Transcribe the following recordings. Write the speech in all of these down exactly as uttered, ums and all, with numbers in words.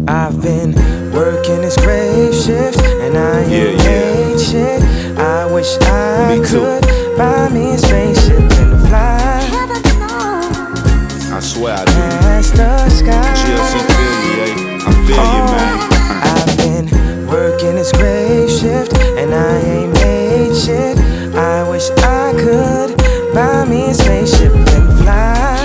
I've been working this grave shift, and I ain't Yeah, yeah. made shit. I wish I Me too. could buy me a spaceship and fly I swear I do. past the sky. G L C feel you, eh? I feel you, man. I've been working this grave shift, and I ain't made shit. I wish I could buy me a spaceship and fly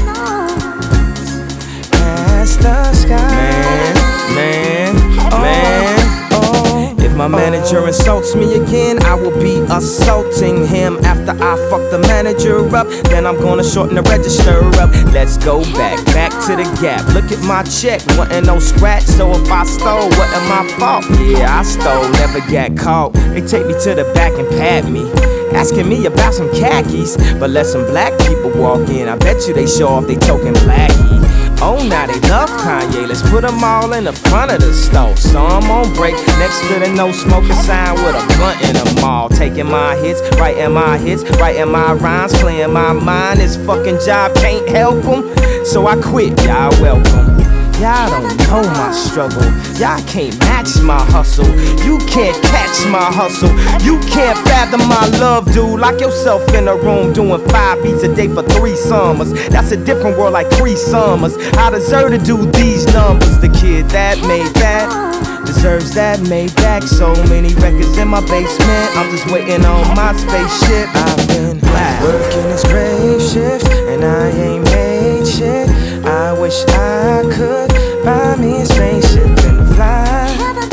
past the sky. Man, man, oh, man. Oh, if my manager insults me again, I will be assaulting him. After I fuck the manager up, then I'm gonna shorten the register up. Let's go back, back to the Gap. Look at my check, wasn't no scratch. So if I stole, wasn't my fault. Yeah, I stole, never got caught. They take me to the back and pat me, asking me about some khakis. But let some black people walk in, I bet you they show off they token blackie. Oh, now they love Kanye, let's put them all in the front of the store. So I'm on break next to the no smoking sign with a blunt in the mall. Taking my hits, writing my hits, writing my rhymes, playing my mind. This fucking job can't help them, so I quit, y'all welcome. Y'all don't know my struggle, y'all can't match my hustle. You can't catch my hustle, you can't fathom my love, dude. Lock yourself in a room doing five beats a day for three summers. That's a different world like three summers. I deserve to do these numbers. The kid that made that deserves that made back. So many records in my basement, I'm just waiting on my spaceship. I've been working this grave shift, and I ain't made shit. I wish I could buy me a spaceship and fly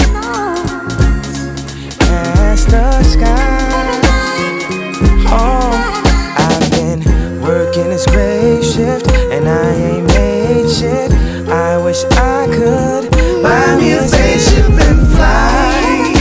past the sky. Oh, I've been working this grave shift, and I ain't made shit. I wish I could buy me a spaceship and fly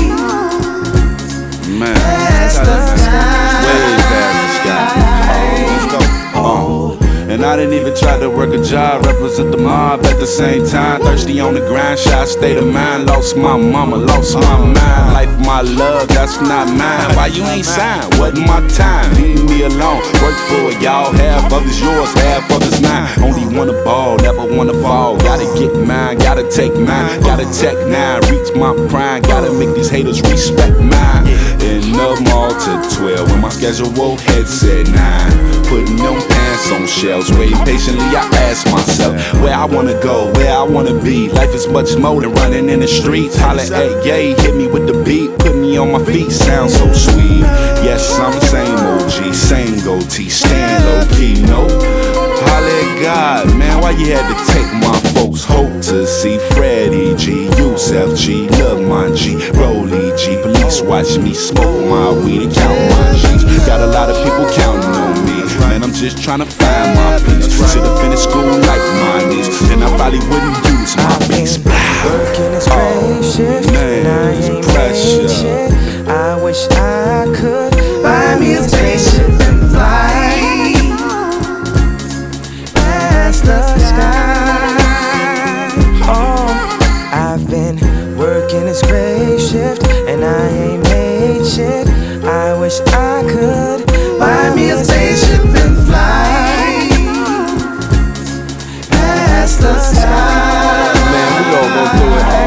Man, past the sky. way past the sky. Let's go. Oh. And I didn't even try to work a job, represent the mob at the same time. Thirsty on the grind, shy state of mind. Lost my mama, lost my mind. Life, my love, that's not mine. Why you ain't signed? Wasn't my time. Leave me alone. Work for it, y'all. Half of it's yours, half of it's mine. Only wanna ball, never wanna fall. Gotta get mine, gotta take mine. Gotta tech nine, reach my prime. Gotta make these haters respect mine. In the mall to twelve, when my schedule head said nine. Putting them pants on shelves, waiting patiently, I ask myself where I wanna go, where I wanna be. Life is much more than running in the streets. Holla at yay, hit me with the beat, put me on my feet, sound so sweet. Yes, I'm the same O G, same goatee, stand low key, no. Holla at God, man, why you had to take my folks' hope to see Freddie G, Yusef G, Lil Mon G, Rolly G. Police watch me smoke my weed and count my G's. Got a lot of people counting on me. Man, I'm just trying to find my peace. Should've finished school like my niece, then I probably wouldn't use my beats. Working this grave shift, and I ain't made shit. I wish I could buy me a spaceship and fly past the sky. Oh, I've been working this grave shift, and I ain't made shit. I wish I could buy me a spaceship and fly past the sky. Man, we all go through it.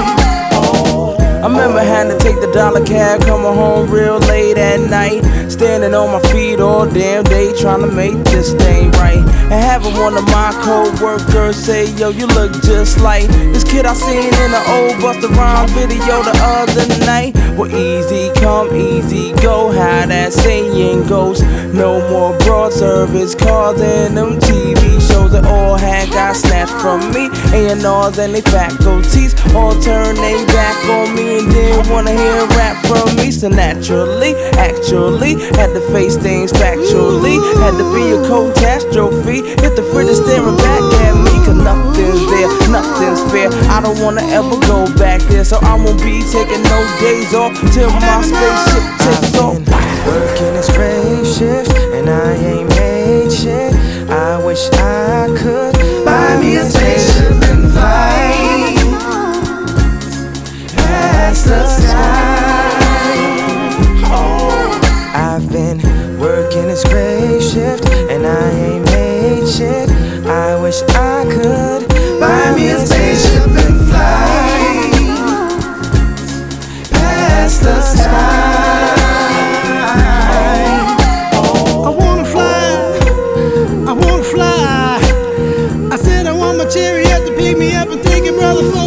I remember having to take the dollar cab, coming home real late at night, standing on my feet all damn day trying to make this thing right. And having one of my co-workers say, yo, you look just like this kid I seen in the old Busta Rhymes video the other night. Well, easy come, easy go, how that saying goes. No more broad service cars and them T V shows that all had got snatched from me. A and R's and they faculties all turn they back on me and didn't wanna hear rap from me. So naturally, actually, had to face things factually. Had to be a catastrophe. Hit the fridge staring back at me, cause nothing's there, nothing's fair. I don't wanna ever go back there, so I won't be taking no days off till my spaceship takes off. Working this grave shift, and I ain't made shit. I wish I could buy me a spaceship and fly past the sky. Oh, I've been working this grave shift, and I ain't made shit. I wish I could buy me a spaceship and fly motherfucker.